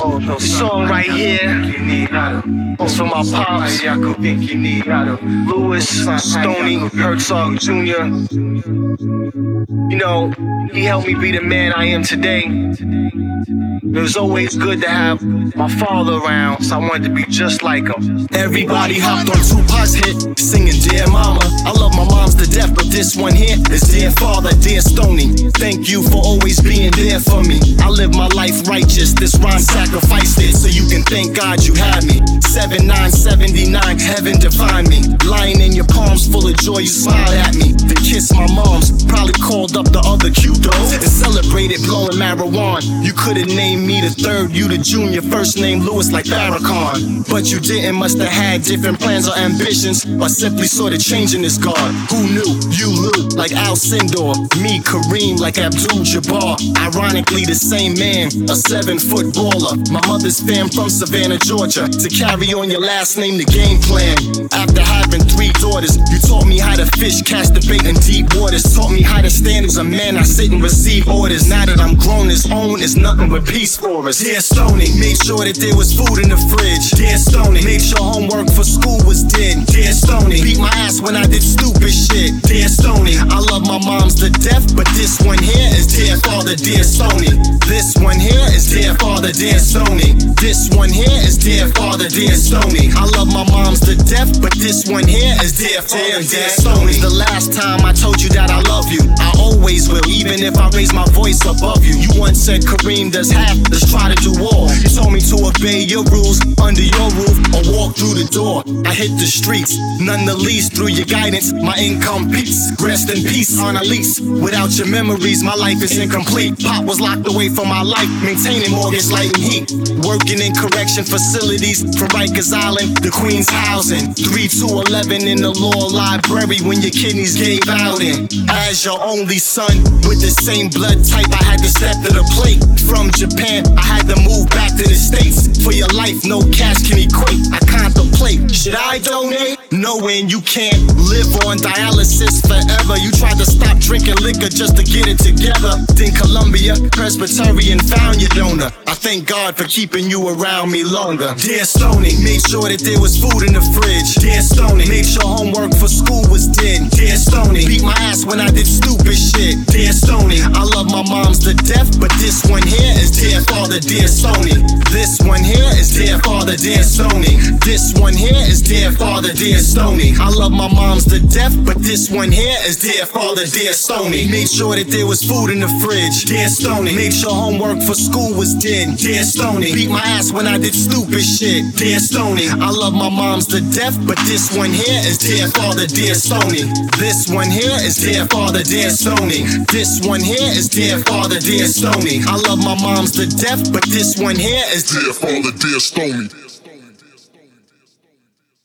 This song right here is for my pops, Louis Stoney Herzog Jr. You know, he helped me be the man I am today. It was always good to have my father around, so I wanted to be just like him. Everybody hopped on Tupac's hit, singing Dear Mama. I love my moms to death, but this one here is Dear Father, Dear Stoney. Thank you for always being there for me. I live my life righteous, this rhyme sacrificed it, so you can thank God you had me. 7979, heaven define me. Lying in your palms full of joy, you smiled at me. To kiss my moms, probably called up the other cute dogs and celebrated blowing marijuana. You could've named me the third, you the junior, first name Louis like Farrakhan. But you didn't, must have had different plans or ambitions, or simply saw the change in this God. Who knew? You Lou, like Al Sindor. Me, Kareem, like Abdul-Jabbar. Ironically the same man, a 7-foot baller. My mother's fam from Savannah, Georgia. To carry on your last name, the game plan. After having 3 daughters, you taught me how to fish, cast the bait in deep waters. Taught me how to stand as a man, I sit and receive orders. Now that I'm grown, his own is nothing but peace for us. Dear Stoney, made sure that there was food in the fridge. Dear Stoney, made sure homework for school was done. Dear Stoney, beat my ass when I did stupid shit. Dear Stoney, I love my moms to death, but this one here is Dear Father, Dear Stoney. This one here is Dear Father, Dear Stoney. This one here is Dear Father, Dear Stoney. I love my moms to death, but this one here is Dear Father, Dear Stoney. The last time I told you that I love you, I always will, even if I raise my voice above you. You once said Kareem does half, let's try to do all. You told me to obey your rules under your roof or walk through the door. I hit the streets, none the least through your guidance. My income peaks, rest in peace on a lease. Without your memories, my life is incomplete. Pop was locked away from my life, maintaining mortgage, light and heat. Working in correction facilities from Rikers Island to Queens housing. 3 to 11 in the law library when your kidneys gave out in. As your only son with the same blood type, I had to step to the plate. From Japan, I had to move back to the States. For your life, no cash can equate. I contemplate, should I donate? Knowing you can't live on dialysis forever. You tried to stop drinking liquor just to get it together. Then Columbia Presbyterian found your donor. I thank God for keeping you around me longer. Dear Stoney, made sure that there was food in the fridge. Dear Stoney, made sure homework for school was done. Dear Stoney, beat my ass when I did stupid shit. Dear Stoney, I love my moms to death, but this one here is Dear Father, Dear Stoney. This one here is Dear Father, Dear Stoney. This one here is Dear Father, Dear Stoney. I love my moms to death, but this one here is Dear Father, Dear Stoney. Made sure that there was food in the fridge. Dear Stoney, made sure homework for school was done. Dear Stoney, beat my ass when I did stupid shit. Dear Stoney, I love my moms to death, but this one here is Dear Father, Dear Stoney. This one here is Dear Father, Dear Stoney. This one here is Dear Father, Dear Stoney. I love my moms to death, but this one here is Dear Father, Dear Stoney.